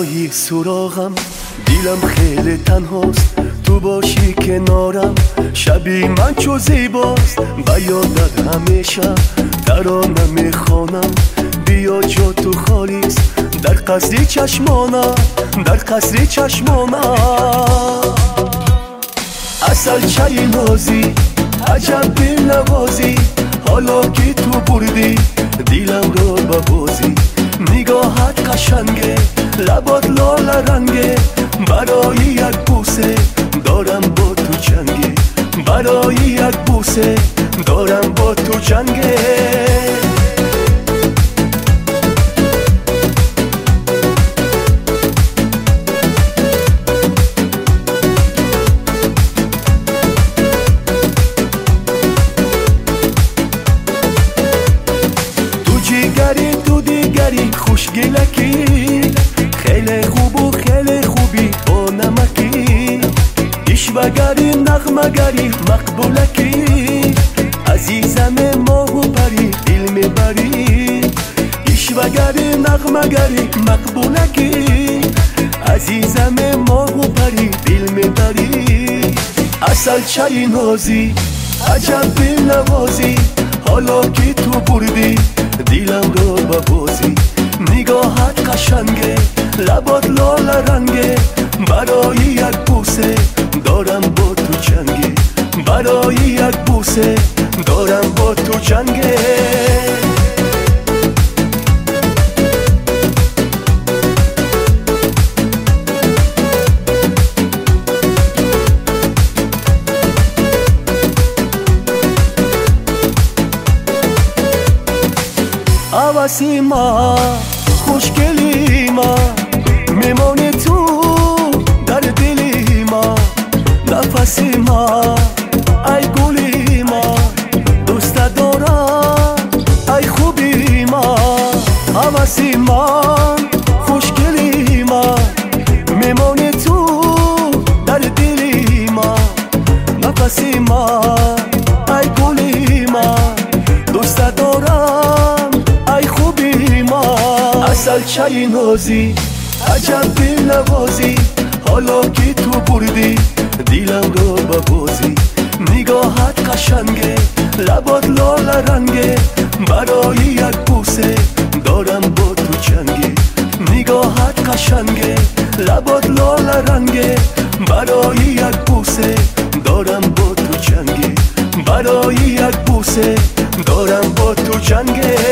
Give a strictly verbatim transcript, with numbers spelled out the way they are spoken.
تنهایی سراغم، دیلم خیلی تنهاست، تو باشی کنارم. شبی من چو زیباست، به یادت همیشه ترانه میخوانم. بیا جا تو خالیست در قصری چشمانم، در قصری چشمانم. اصل چای نازی عجب دل نوازی، حالا که تو بردی دیلم رو به بازی. نگاهت قشنگه، لبات لال رنگه، برای یک بوسه دارم با تو جنگه، برای یک بوسه دارم با تو جنگه. دیگری تو دیگری خوشگلکی، خیلی خوب و خیلی خوبی با نمکی. ایشوگری نغمگری مقبولکی، عزیزم ماه و پری دل میبری. ایشوگری نغمگری مقبولکی، عزیزم ماه و پری دل میبری. اصل چای نازی عجب دل نوازی، حالا که تو بردی دیلم رو به بازی. نگاهت قشنگه، لبات لال رنگه، برای یک بوسه دارم با تو جنگه، برای یک بوسه دارم با تو جنگه. عوضی ما خوشگلی ما، میمانی تو در دلی ما. نفسی ما ای گلی ما، دوست دارم ای خوبی ما. عوضی ما خوشگلی ما، میمانی تو در دلی ما. نفسی ما ای گلی ما، دوست دارم ای خوبی ما. اصل چای نازی عجب دل نوازی، حالا که تو بردی دیلم رو به بازی. نگاهت قشنگه، لبات لال رنگه، برای یک بوسه دارم با تو جنگه. نگاهت قشنگه، لبات لال رنگه، برای یک بوسه دارم با تو جنگه، برای یک بوسه دارم با تو جنگه.